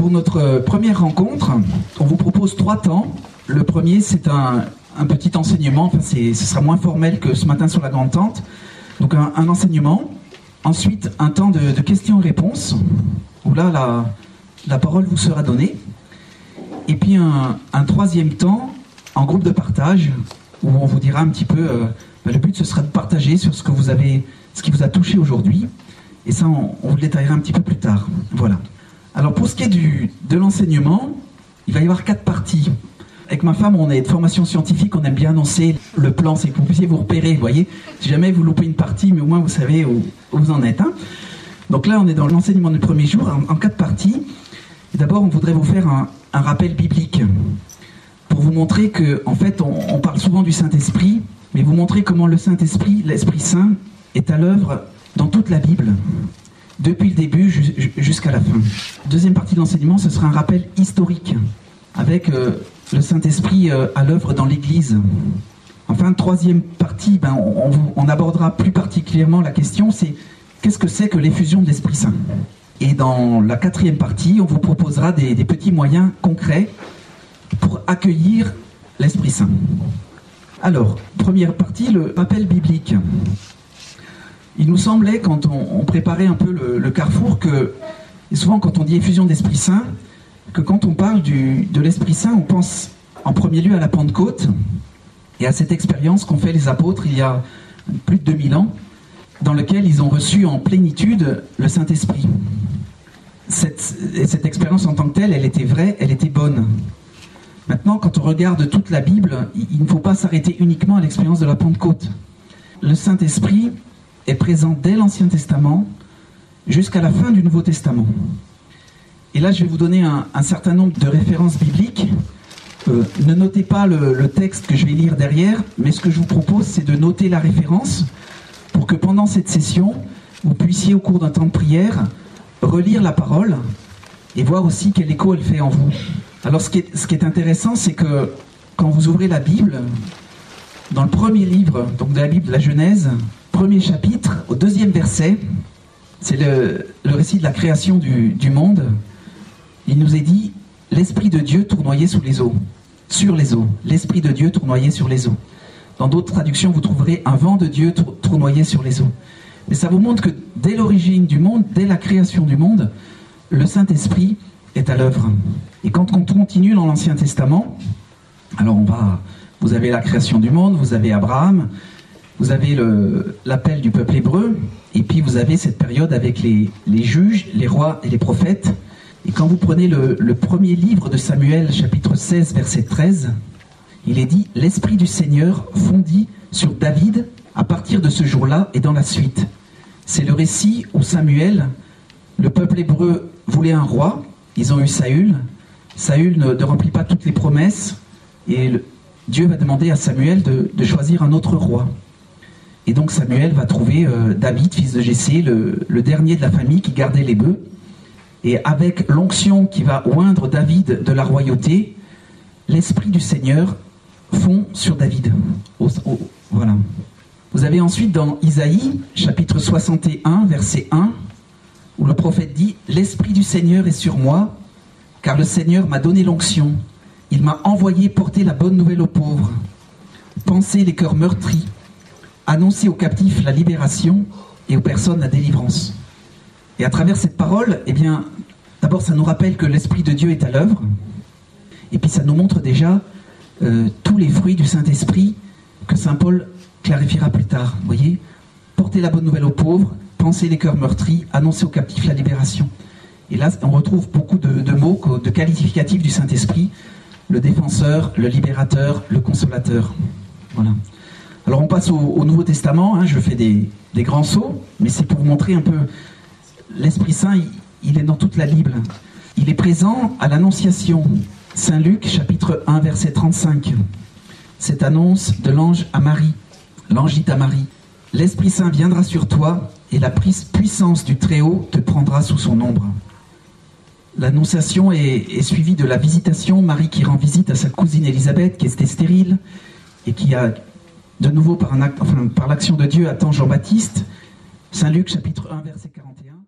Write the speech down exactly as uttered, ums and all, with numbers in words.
Pour notre première rencontre, on vous propose trois temps. Le premier, c'est un, un petit enseignement, enfin c'est, ce sera moins formel que ce matin sur la grande tente. Donc un, un enseignement. Ensuite, un temps de, de questions-réponses, où là, la, la parole vous sera donnée. Et puis un, un troisième temps, en groupe de partage, où on vous dira un petit peu, euh, ben le but ce sera de partager sur ce que vous avez, ce qui vous a touché aujourd'hui. Et ça, on, on vous le détaillera un petit peu plus tard. Voilà. Alors pour ce qui est du, de l'enseignement, il va y avoir quatre parties. Avec ma femme, on est de formation scientifique, on aime bien annoncer le plan, c'est que vous puissiez vous repérer, vous voyez. Si jamais vous loupez une partie, mais au moins vous savez où, où vous en êtes. Hein. Donc là, on est dans l'enseignement du premier jour, en, en quatre parties. Et d'abord, on voudrait vous faire un, un rappel biblique, pour vous montrer que, en fait, on, on parle souvent du Saint-Esprit, mais vous montrer comment le Saint-Esprit, l'Esprit Saint, est à l'œuvre dans toute la Bible. Depuis le début jusqu'à la fin. Deuxième partie de l'enseignement, ce sera un rappel historique, avec euh, le Saint-Esprit euh, à l'œuvre dans l'Église. Enfin, troisième partie, ben, on, on, on abordera plus particulièrement la question, c'est qu'est-ce que c'est que l'effusion de l'Esprit Saint? Et dans la quatrième partie, on vous proposera des, des petits moyens concrets pour accueillir l'Esprit Saint. Alors, première partie, le rappel biblique. Il nous semblait, quand on, on préparait un peu le, le carrefour, que, et souvent quand on dit effusion d'Esprit Saint, que quand on parle du, de l'Esprit Saint, on pense en premier lieu à la Pentecôte et à cette expérience qu'ont fait les apôtres il y a plus de deux mille ans, dans lequel ils ont reçu en plénitude le Saint-Esprit. Cette, et cette expérience en tant que telle, elle était vraie, elle était bonne. Maintenant, quand on regarde toute la Bible, il, il ne faut pas s'arrêter uniquement à l'expérience de la Pentecôte. Le Saint-Esprit est présent dès l'Ancien Testament jusqu'à la fin du Nouveau Testament. Et là, je vais vous donner un, un certain nombre de références bibliques. Euh, ne notez pas le, le texte que je vais lire derrière, mais ce que je vous propose, c'est de noter la référence pour que pendant cette session, vous puissiez, au cours d'un temps de prière, relire la parole et voir aussi quel écho elle fait en vous. Alors, ce qui est, ce qui est intéressant, c'est que quand vous ouvrez la Bible, dans le premier livre donc de la Bible, la Genèse, premier chapitre, au deuxième verset, c'est le, le récit de la création du, du monde. Il nous est dit « L'Esprit de Dieu tournoyait sous les eaux, sur les eaux. L'Esprit de Dieu tournoyait sur les eaux. » Dans d'autres traductions, vous trouverez « Un vent de Dieu tour, tournoyait sur les eaux. » Mais ça vous montre que dès l'origine du monde, dès la création du monde, le Saint-Esprit est à l'œuvre. Et quand on continue dans l'Ancien Testament, alors on va, vous avez la création du monde, vous avez Abraham, vous avez le, l'appel du peuple hébreu, et puis vous avez cette période avec les, les juges, les rois et les prophètes. Et quand vous prenez le, le premier livre de Samuel, chapitre seize, verset treize, il est dit « L'Esprit du Seigneur fondit sur David à partir de ce jour-là et dans la suite. » C'est le récit où Samuel, le peuple hébreu voulait un roi, ils ont eu Saül. Saül ne, ne remplit pas toutes les promesses, et le, Dieu va demander à Samuel de, de choisir un autre roi. Et donc Samuel va trouver euh, David, fils de Jessé, le, le dernier de la famille qui gardait les bœufs. Et avec l'onction qui va oindre David de la royauté, l'Esprit du Seigneur fond sur David. Au, au, voilà. Vous avez ensuite dans Isaïe, chapitre soixante et un, verset un, où le prophète dit « L'Esprit du Seigneur est sur moi, car le Seigneur m'a donné l'onction. Il m'a envoyé porter la bonne nouvelle aux pauvres, panser les cœurs meurtris, annoncer aux captifs la libération et aux personnes la délivrance. » Et à travers cette parole, eh bien, d'abord ça nous rappelle que l'Esprit de Dieu est à l'œuvre, et puis ça nous montre déjà euh, tous les fruits du Saint-Esprit que Saint Paul clarifiera plus tard. Vous voyez, porter la bonne nouvelle aux pauvres, panser les cœurs meurtris, annoncer aux captifs la libération. Et là, on retrouve beaucoup de, de mots, de qualificatifs du Saint-Esprit, le défenseur, le libérateur, le consolateur. Voilà. Alors on passe au, au Nouveau Testament, hein, je fais des, des grands sauts, mais c'est pour vous montrer un peu l'Esprit Saint, il, il est dans toute la Bible. Il est présent à l'Annonciation, Saint Luc, chapitre un, verset trente-cinq. Cette annonce de l'ange à Marie. L'ange dit à Marie, « L'Esprit Saint viendra sur toi, et la puissance du Très-Haut te prendra sous son ombre. » L'Annonciation est, est suivie de la visitation, Marie qui rend visite à sa cousine Élisabeth, qui était stérile, et qui a, de nouveau, par, un acte, enfin, par l'action de Dieu, attend Jean-Baptiste. Saint Luc, chapitre un, verset quarante et un.